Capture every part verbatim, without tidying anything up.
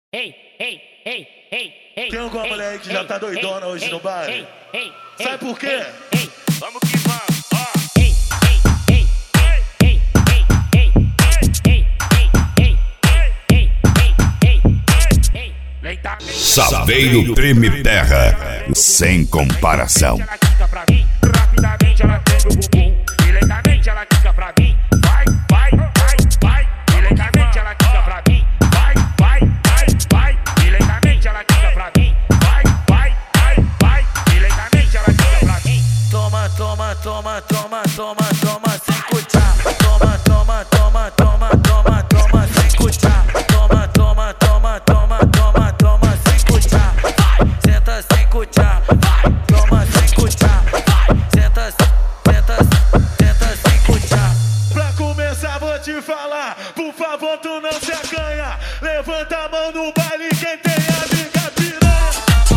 Ei, ei, ei, ei, ei. Tem alguma ei, mulher aí que ei, já tá doidona ei, hoje ei, no baile? ei, ei, Sabe ei, por quê? ei, ei. Vamos que vamos, ó. Ei, ei, ei, ei, ei, ei, ei, ei, ei, ei, ei, ei, ei. Saveiro treme terra, sem comparação. Ela quica pra mim, rapidamente ela treme o bumbum. E lentamente ela quica pra mim. Vai, vai, vai, vai. E lentamente ela quica pra mim. Vai, vai, vai, vai. E lentamente ela quica pra mim. Vai, vai, vai, vai. E lentamente ela quica pra mim. Toma, toma, toma, toma, toma, toma, sem cuchar. Toma, toma, toma, toma, toma, toma, sem cuchar. Toma, toma, toma, toma, toma, toma, sem cuchar. Senta sem cuchar. Toma sem cuchar. Senta, senta, senta sem cuchar. Pra começar vou te falar, por favor tu não se acanha. Levanta a mão no baile quem tem amiga piranha.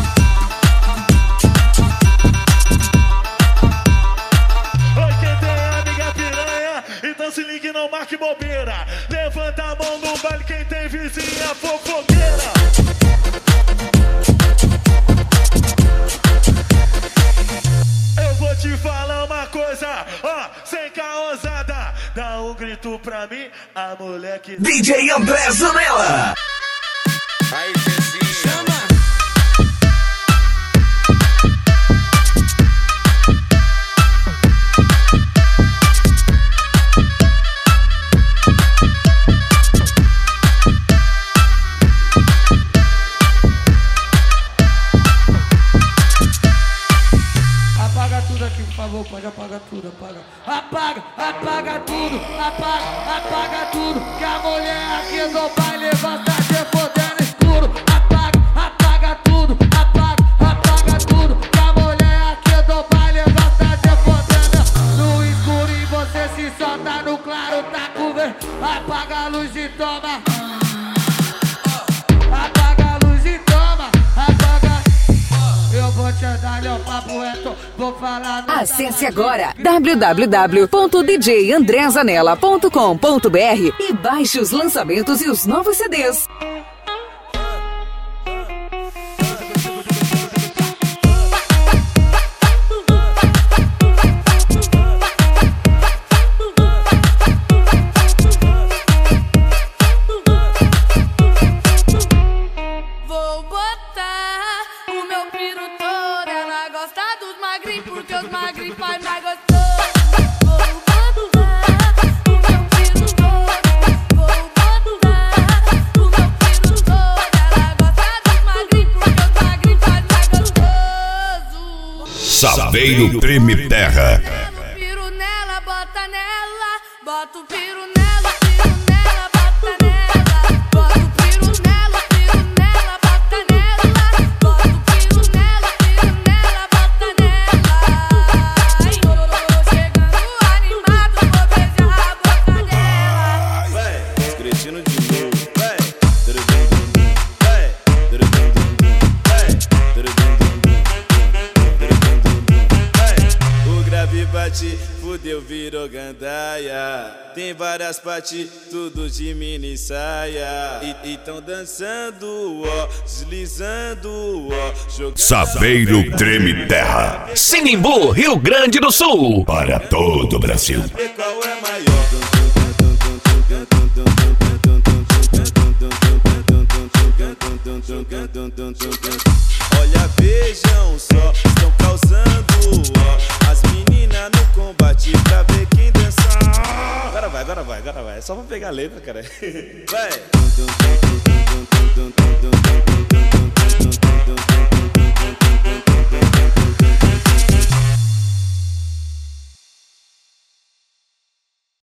Oi, quem tem amiga piranha, então se ligue, não marque bobeira. Levanta a mão no baile quem tem vizinha fofoqueira. Eu vou te falar uma coisa, ó, sem caosada. Dá um grito pra mim, a mulher que... D J André Zanella. Aí, Cezinha. Chama. Apaga tudo aqui, por favor, pode apagar tudo, apaga. Apaga, apaga tudo, apaga, apaga tudo. Que a mulher aqui no baile gosta de foder no escuro. Apaga, apaga tudo, apaga, apaga tudo. Que a mulher aqui no baile gosta de foder no escuro. E você se solta no claro, tá com ver. Apaga a luz e toma. Apaga a luz e toma, apaga. Eu vou te dar meu papo reto, vou falar. Acesse agora w w w ponto d j andré zanella ponto com ponto b r e baixe os lançamentos e os novos C Ds. Vou botar o meu piro todo. Ela gosta dos magrinhos porque os magrinhos faz mais gostoso. Vou botar o meu piro todo. Vou botar o meu piro todo. Ela gosta dos magrinhos porque os magrinhos faz mais gostoso. Saveiro treme terra. Piro nela, bota nela. Bota o piro nela, piro nela, bota nela. Bota o piro nela, piro nela, bota nela. Bota o piro nela, piro nela, bota nela. Ai, tô chegando animado, vou beijar a boca dela. Vai, os cretinos de novo, vai. Durudum, dum, dum, vai. Durudum, dum, dum, vai. Durudum, dum, dum, durudum, dum, dum, vai. O grave bate, fudeu, virou gandaia. Tem várias partes, tudo de mini saia. E, e tão dançando, ó, deslizando, ó, jogando. Saveiro treme terra, Sinimbu, Rio Grande do Sul. para todo o Brasil. Vê qual é maior. Olha, vejam só, estão causando, ó, as meninas no combate pra ver quem dança. Agora vai, agora vai, agora vai. É só pra pegar a letra, cara. Vai.